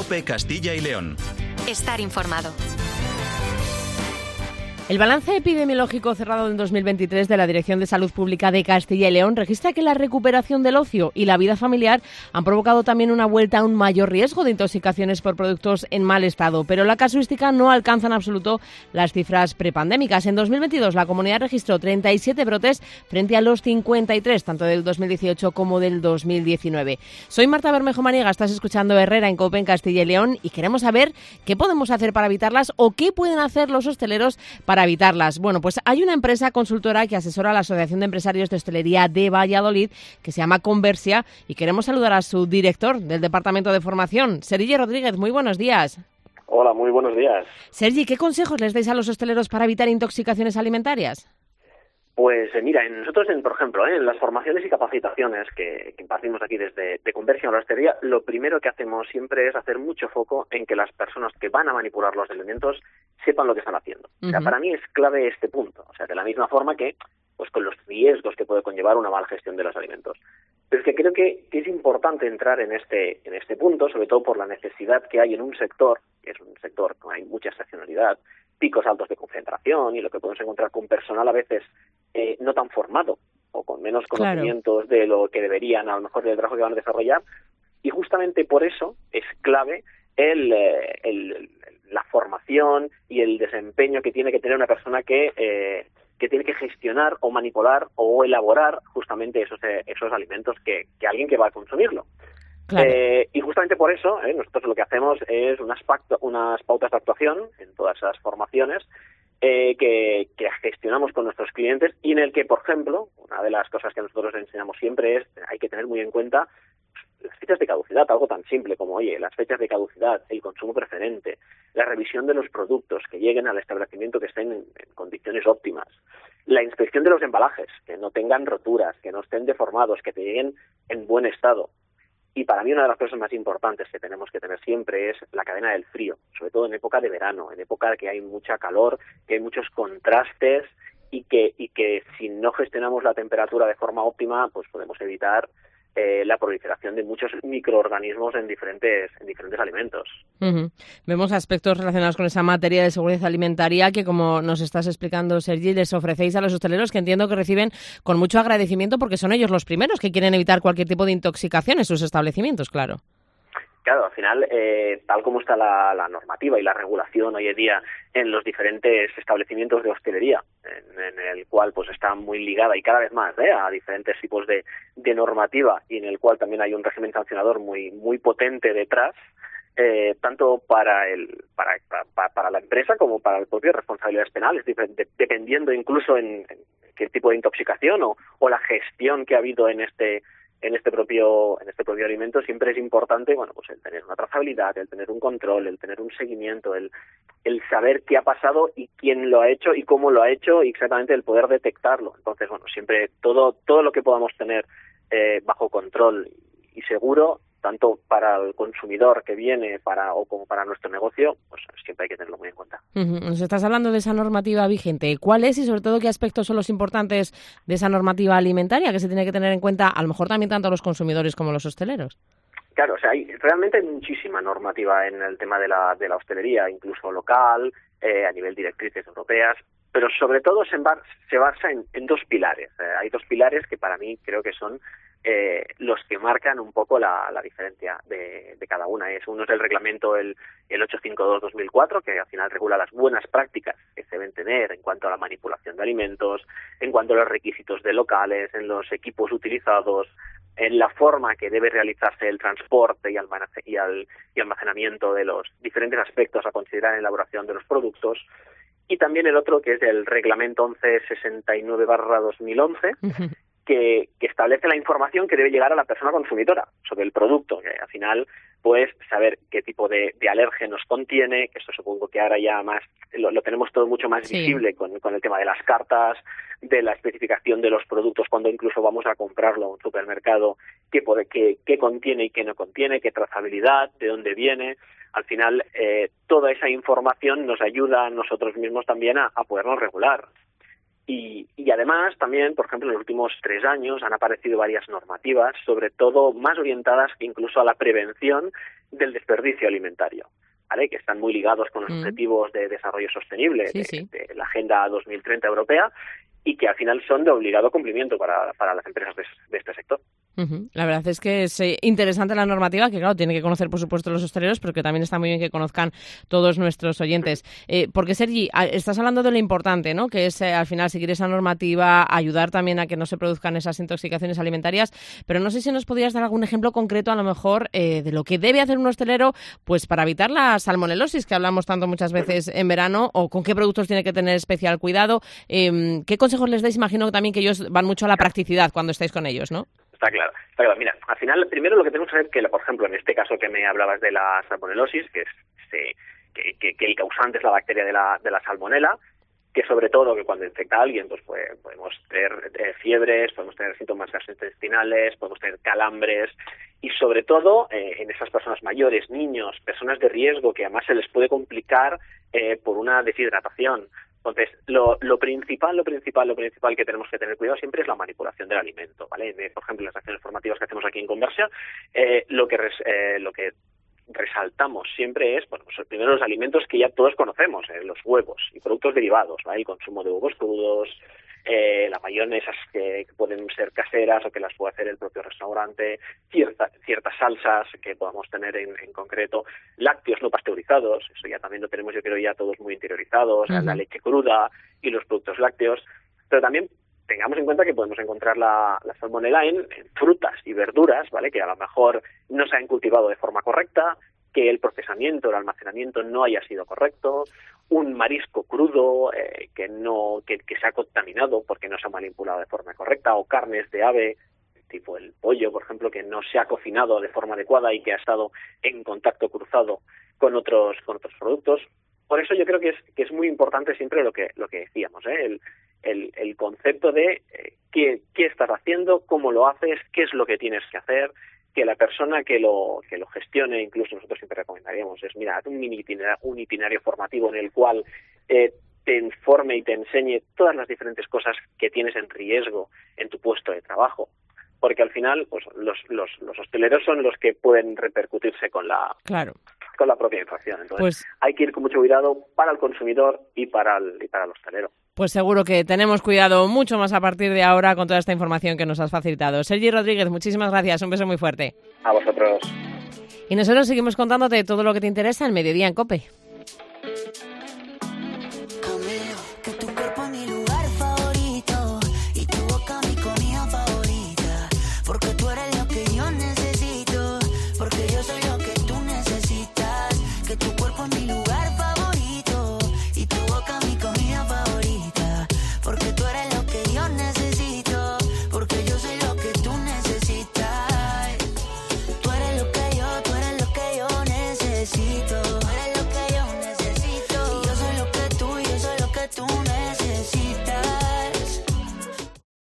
COPE Castilla y León. Estar informado. El balance epidemiológico cerrado en 2023 de la Dirección de Salud Pública de Castilla y León registra que la recuperación del ocio y la vida familiar han provocado también una vuelta a un mayor riesgo de intoxicaciones por productos en mal estado, pero la casuística no alcanza en absoluto las cifras prepandémicas. En 2022 la comunidad registró 37 brotes frente a los 53, tanto del 2018 como del 2019. Soy Marta Bermejo Maniega, estás escuchando Herrera en COPE en Castilla y León y queremos saber qué podemos hacer para evitarlas o qué pueden hacer los hosteleros para evitarlas. Bueno, pues hay una empresa consultora que asesora a la Asociación de Empresarios de Hostelería de Valladolid, que se llama Conversia, y queremos saludar a su director del Departamento de Formación, Sergi Rodríguez. Muy buenos días. Hola, muy buenos días. Sergi, ¿qué consejos les dais a los hosteleros para evitar intoxicaciones alimentarias? Pues mira, nosotros, por ejemplo, en las formaciones y capacitaciones que impartimos aquí desde de Conversia a la hostelería, lo primero que hacemos siempre es hacer mucho foco en que las personas que van a manipular los alimentos sepan lo que están haciendo. O sea, para mí es clave este punto. O sea, de la misma forma que pues con los riesgos que puede conllevar una mala gestión de los alimentos. Pero es que creo que es importante entrar en este punto, sobre todo por la necesidad que hay en un sector, que es un sector con hay mucha estacionalidad, picos altos de concentración y lo que podemos encontrar con personal a veces no tan formado o con menos conocimientos de lo que deberían, a lo mejor del trabajo que van a desarrollar. Y justamente por eso es clave la formación y el desempeño que tiene que tener una persona que tiene que gestionar o manipular o elaborar justamente esos alimentos que alguien que va a consumirlo. Claro. Y justamente por eso nosotros lo que hacemos es unas pautas de actuación en todas esas formaciones que gestionamos con nuestros clientes y en el que, por ejemplo, una de las cosas que nosotros enseñamos siempre es hay que tener muy en cuenta las fechas de caducidad, algo tan simple como, oye, las fechas de caducidad, el consumo preferente, la revisión de los productos que lleguen al establecimiento que estén en condiciones óptimas, la inspección de los embalajes, que no tengan roturas, que no estén deformados, que te lleguen en buen estado. Y para mí una de las cosas más importantes que tenemos que tener siempre es la cadena del frío, sobre todo en época de verano, en época que hay mucha calor, que hay muchos contrastes y que si no gestionamos la temperatura de forma óptima, pues podemos evitar la proliferación de muchos microorganismos en diferentes alimentos. Vemos aspectos relacionados con esa materia de seguridad alimentaria que, como nos estás explicando, Sergi, les ofrecéis a los hosteleros, que entiendo que reciben con mucho agradecimiento porque son ellos los primeros que quieren evitar cualquier tipo de intoxicación en sus establecimientos, claro. Claro, al final, tal como está la normativa y la regulación hoy en día en los diferentes establecimientos de hostelería, en el cual pues está muy ligada y cada vez más a diferentes tipos de normativa y en el cual también hay un régimen sancionador muy potente detrás, tanto para la empresa como para el propio responsabilidades penales, dependiendo incluso en qué tipo de intoxicación o la gestión que ha habido en este propio alimento. Siempre es importante, bueno, pues el tener una trazabilidad, el tener un control, el tener un seguimiento, el saber qué ha pasado y quién lo ha hecho y cómo lo ha hecho y exactamente el poder detectarlo. Entonces, bueno, siempre todo lo que podamos tener bajo control y seguro, tanto para el consumidor que viene como para nuestro negocio, pues siempre hay que tenerlo muy en cuenta. Nos estás hablando de esa normativa vigente. ¿Cuál es y sobre todo qué aspectos son los importantes de esa normativa alimentaria que se tiene que tener en cuenta, a lo mejor también tanto los consumidores como los hosteleros? Claro, o sea, realmente hay muchísima normativa en el tema de la hostelería, incluso local, a nivel directrices europeas, pero sobre todo se basa en dos pilares. Hay dos pilares que para mí creo que son los que marcan un poco la diferencia de cada una. Uno es el reglamento el 852/2004, que al final regula las buenas prácticas que se deben tener en cuanto a la manipulación de alimentos, en cuanto a los requisitos de locales, en los equipos utilizados, en la forma que debe realizarse el transporte y almacenamiento de los diferentes aspectos a considerar en la elaboración de los productos. Y también el otro, que es el reglamento 1169/2011, que establece la información que debe llegar a la persona consumidora sobre el producto, que al final pues saber qué tipo de alérgenos contiene, que esto supongo que ahora ya más lo tenemos todo mucho más visible con el tema de las cartas, de la especificación de los productos cuando incluso vamos a comprarlo a un supermercado, qué contiene y qué no contiene, qué trazabilidad, de dónde viene. Al final toda esa información nos ayuda a nosotros mismos también a podernos regular. Y además también, por ejemplo, en los últimos 3 años han aparecido varias normativas, sobre todo más orientadas incluso a la prevención del desperdicio alimentario, ¿vale? Que están muy ligados con los objetivos de desarrollo sostenible de la Agenda 2030 europea y que al final son de obligado cumplimiento para las empresas de este sector. La verdad es que es interesante la normativa, que claro, tiene que conocer por supuesto los hosteleros, pero que también está muy bien que conozcan todos nuestros oyentes. Porque Sergi, estás hablando de lo importante, ¿no? Que es al final seguir esa normativa, ayudar también a que no se produzcan esas intoxicaciones alimentarias, pero no sé si nos podrías dar algún ejemplo concreto a lo mejor de lo que debe hacer un hostelero pues para evitar la salmonelosis, que hablamos tanto muchas veces en verano, o con qué productos tiene que tener especial cuidado. ¿Qué consejos les dais? Imagino también que ellos van mucho a la practicidad cuando estáis con ellos, ¿no? Está claro. Mira, al final, primero lo que tenemos que saber que, por ejemplo, en este caso que me hablabas de la salmonelosis, que el causante es la bacteria de la salmonela, que sobre todo que cuando infecta a alguien pues podemos tener fiebres, podemos tener síntomas gastrointestinales, podemos tener calambres y sobre todo en esas personas mayores, niños, personas de riesgo que además se les puede complicar por una deshidratación. Entonces, lo principal que tenemos que tener cuidado siempre es la manipulación del alimento, ¿vale? Por ejemplo, en las acciones formativas que hacemos aquí en Conversia, lo que resaltamos siempre es, bueno, pues primero los alimentos que ya todos conocemos, los huevos y productos derivados, ¿vale? El consumo de huevos crudos, las mayonesas que pueden ser caseras o que las puede hacer el propio restaurante, ciertas salsas que podamos tener en concreto, lácteos no pasteurizados, eso ya también lo tenemos yo creo ya todos muy interiorizados, la leche cruda y los productos lácteos, pero también tengamos en cuenta que podemos encontrar la salmonela en frutas y verduras, ¿vale? Que a lo mejor no se han cultivado de forma correcta, que el procesamiento, el almacenamiento no haya sido correcto, un marisco crudo que se ha contaminado porque no se ha manipulado de forma correcta, o carnes de ave, tipo el pollo, por ejemplo, que no se ha cocinado de forma adecuada y que ha estado en contacto cruzado con otros productos. Por eso yo creo que es muy importante siempre lo que decíamos, el concepto de qué estás haciendo, cómo lo haces, qué es lo que tienes que hacer, que la persona que lo gestione, incluso nosotros siempre recomendaríamos, es mira, haz un itinerario formativo en el cual te informe y te enseñe todas las diferentes cosas que tienes en riesgo en tu puesto de trabajo, porque al final pues los hosteleros son los que pueden repercutirse con la propia infección. Entonces hay que ir con mucho cuidado para el consumidor y para el hostelero. Pues seguro que tenemos cuidado mucho más a partir de ahora con toda esta información que nos has facilitado. Sergi Rodríguez, muchísimas gracias. Un beso muy fuerte. A vosotros. Y nosotros seguimos contándote todo lo que te interesa en Mediodía en COPE.